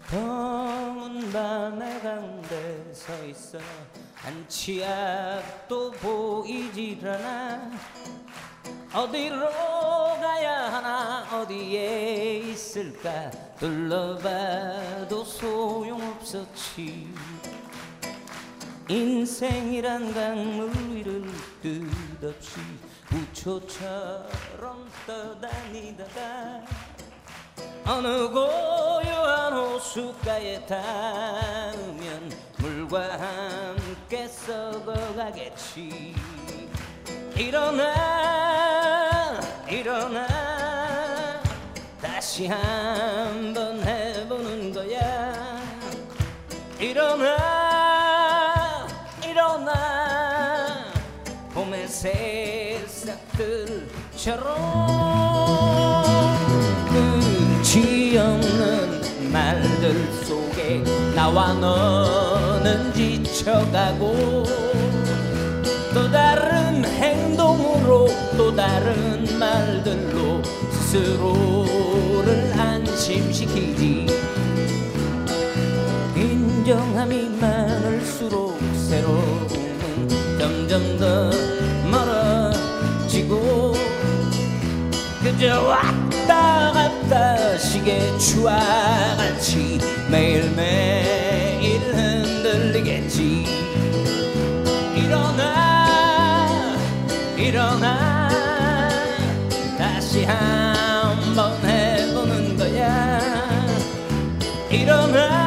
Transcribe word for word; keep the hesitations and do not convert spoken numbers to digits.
더운 밤에 가운데 서 있어 한치 앞도 보이질 않아. 어디로 가야 하나 어디에 있을까 둘러봐도 소용없었지. 인생이란 강물 위를 끝없이 우초처럼 떠다니다가 어느 고요한 호숫가에 닿으면 물과 함께 썩어가겠지. 일어나 일어나 다시 한번 해보는 거야. 일어나 일어나 봄의 새싹들처럼 끝이 없는 말들 속에 나와 너는 지쳐가고 또 다른 행동으로 또 다른 말들로 스스로를 안심시키지. 인정함이 많을수록 새로움은 점점 더 멀어지고 그저 왔다 갔다 시계추와 같이 매일매일 흔들리겠지. 일어나 일어나 다시 한번 해보는 거야. 일어나